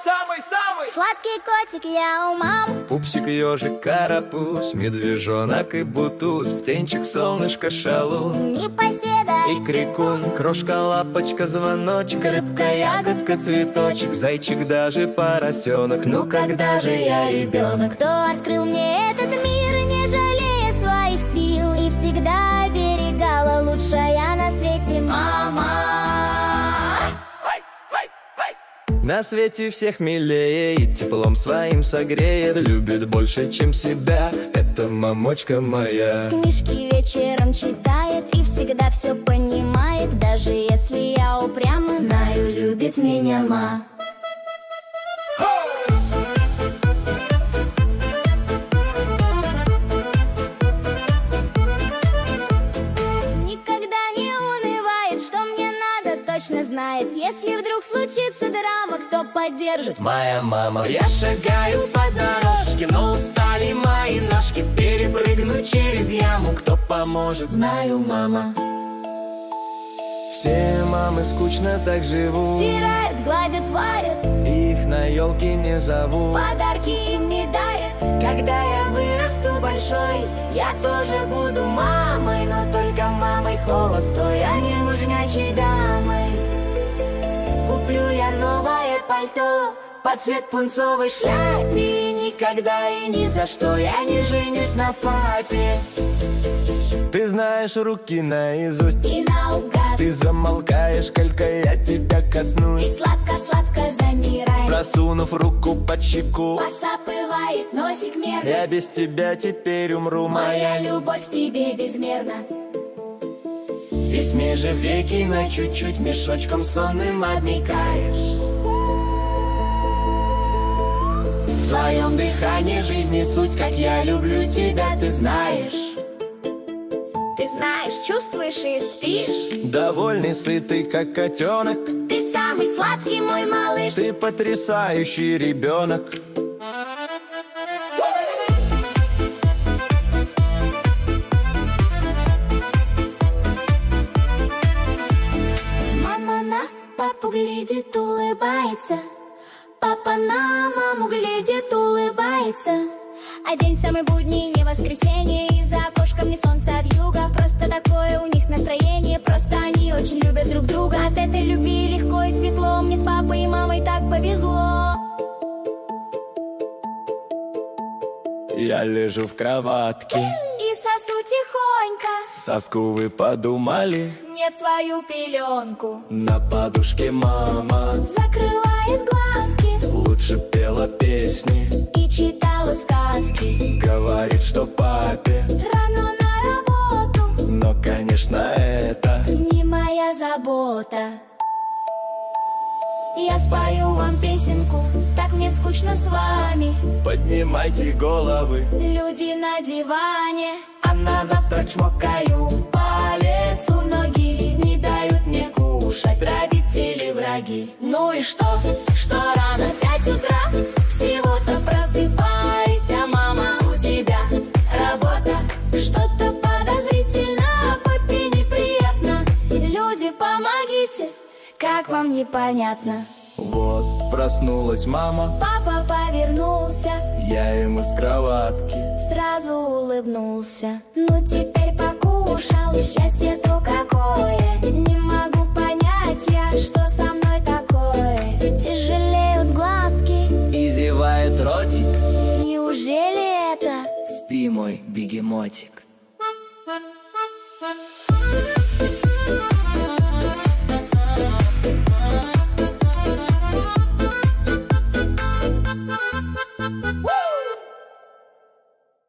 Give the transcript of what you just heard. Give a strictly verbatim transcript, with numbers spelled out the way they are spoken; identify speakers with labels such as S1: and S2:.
S1: самый-самый
S2: Сладкий котик я у мам.
S3: Пупсик, ежик, карапуз, медвежонок и бутуз, птенчик, солнышко, шалун,
S2: Непоседа
S3: и крикун, крошка, лапочка, звоночек, рыбка, ягодка, цветочек, зайчик, даже поросенок. Ну когда же я ребенок?
S2: Кто открыл мне этот мир, не жалея своих сил, и всегда оберегала лучшая на свете мама.
S3: На свете всех милее и теплом своим согреет, любит больше, чем себя, это мамочка моя.
S2: Книжки вечером читает и всегда все понимает, даже если я упряма, знаю, любит меня ма. Никогда не унывает, что мне надо, точно знает. Если вдруг случится драма, кто поддержит?
S3: Моя мама.
S1: Я шагаю по дорожке, но устали мои ножки. Перепрыгну через яму, кто поможет? Знаю, мама.
S3: Все мамы скучно так живут,
S2: Стирают, гладят, варят,
S3: и их на елке не зовут.
S2: подарки им не дарят.
S1: Когда я вырасту большой, я тоже буду мамой, но только мамой холостой, а не мужнячей дамой. Куплю я новое пальто под цвет пунцовой шляпе, и никогда и ни за что я не женюсь на папе.
S3: Ты знаешь руки наизусть,
S2: И наугад,
S3: ты замолкаешь, только я тебя
S2: и
S3: коснусь,
S2: сладко-сладко замирает,
S3: просунув руку под щеку.
S2: посапывает носик мерно.
S3: Я без тебя теперь умру,
S2: Моя любовь к тебе безмерна.
S1: И смежив веки на чуть-чуть, мешочком сонным обмикаешь. В твоем дыхании жизни суть, как я люблю тебя, ты знаешь.
S2: Ты знаешь, чувствуешь и спишь.
S3: довольный, сытый, как котенок.
S2: Ты самый сладкий мой малыш.
S3: Ты потрясающий ребенок.
S2: Мама на папу глядит, улыбается. Папа на маму глядит, улыбается. А день самый будний, не воскресенье, и за окошком не солнце, а вьюга. Просто такое у них настроение, просто они очень любят друг друга. От этой любви легко и светло, мне с папой и мамой так повезло.
S3: Я лежу в кроватке,
S2: И сосу тихонько,
S3: соску вы подумали?
S2: нет, свою пеленку.
S3: На подушке мама
S2: Закрывает глазки
S3: лучше пела песни,
S2: и читала сказки.
S3: говорит, что папе,
S2: Рано на работу,
S3: но, конечно, это
S2: не моя забота. Я спою вам песенку, так мне скучно с вами.
S3: поднимайте головы.
S2: Люди на диване,
S1: А на завтрак чмокаю
S2: палец у ноги, не дают мне кушать родители враги.
S1: Ну и что, что рано,
S2: Пять утра, всего-то просыпайся, мама, у тебя работа. Что-то подозрительно, папе неприятно. Люди, помогите, как вам непонятно?
S3: Вот проснулась мама,
S2: Папа повернулся,
S3: я ему с кроватки.
S2: сразу улыбнулся. Ну теперь покушал, счастье то какое. Не могу понять я, что со мной такое. Тяжелеют глазки,
S1: и зевает ротик.
S2: неужели это?
S1: Спи, мой бегемотик.